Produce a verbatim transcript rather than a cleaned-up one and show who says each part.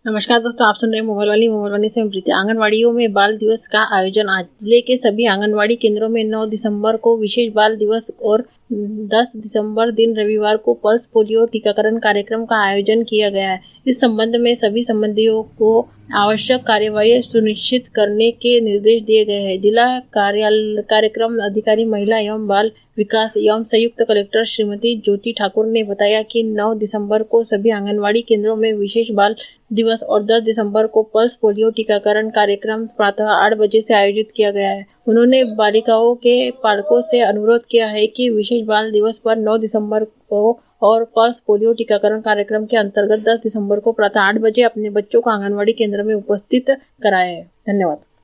Speaker 1: नमस्कार दोस्तों, आप सुन रहे हैं मोबाइल वाली मोबाइल वाली से मैं प्रीति। आंगनवाड़ियों में बाल दिवस का आयोजन आज जिले के सभी आंगनवाड़ी केंद्रों में नौ दिसंबर को विशेष बाल दिवस और दस दिसंबर दिन रविवार को पल्स पोलियो टीकाकरण कार्यक्रम का आयोजन किया गया है। इस संबंध में सभी संबंधियों को आवश्यक कार्यवाही सुनिश्चित करने के निर्देश दिए गए हैं। जिला कार्यालय कार्यक्रम अधिकारी महिला एवं बाल विकास एवं संयुक्त कलेक्टर श्रीमती ज्योति ठाकुर ने बताया कि नौ दिसंबर को सभी आंगनवाड़ी केंद्रों में विशेष बाल दिवस और दस दिसंबर को पल्स पोलियो टीकाकरण कार्यक्रम प्रातः आठ बजे से आयोजित किया गया है। उन्होंने बालिकाओं के पालकों से अनुरोध किया है कि विशेष बाल दिवस पर नौ दिसंबर को और पल्स पोलियो टीकाकरण कार्यक्रम के अंतर्गत दस दिसंबर को प्रातः आठ बजे अपने बच्चों को आंगनवाड़ी केंद्र में उपस्थित कराएं। धन्यवाद।